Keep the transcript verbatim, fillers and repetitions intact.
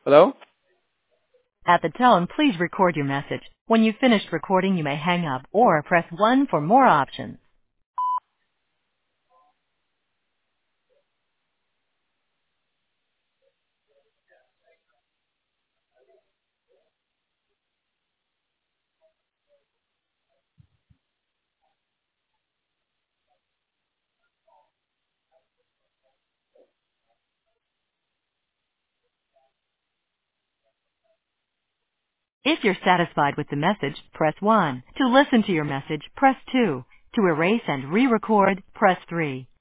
Hello? At the tone, please record your message. When you've finished recording, you may hang up or press one for more options. If you're satisfied with the message, press one. To listen to your message, press two. To erase and re-record, press three.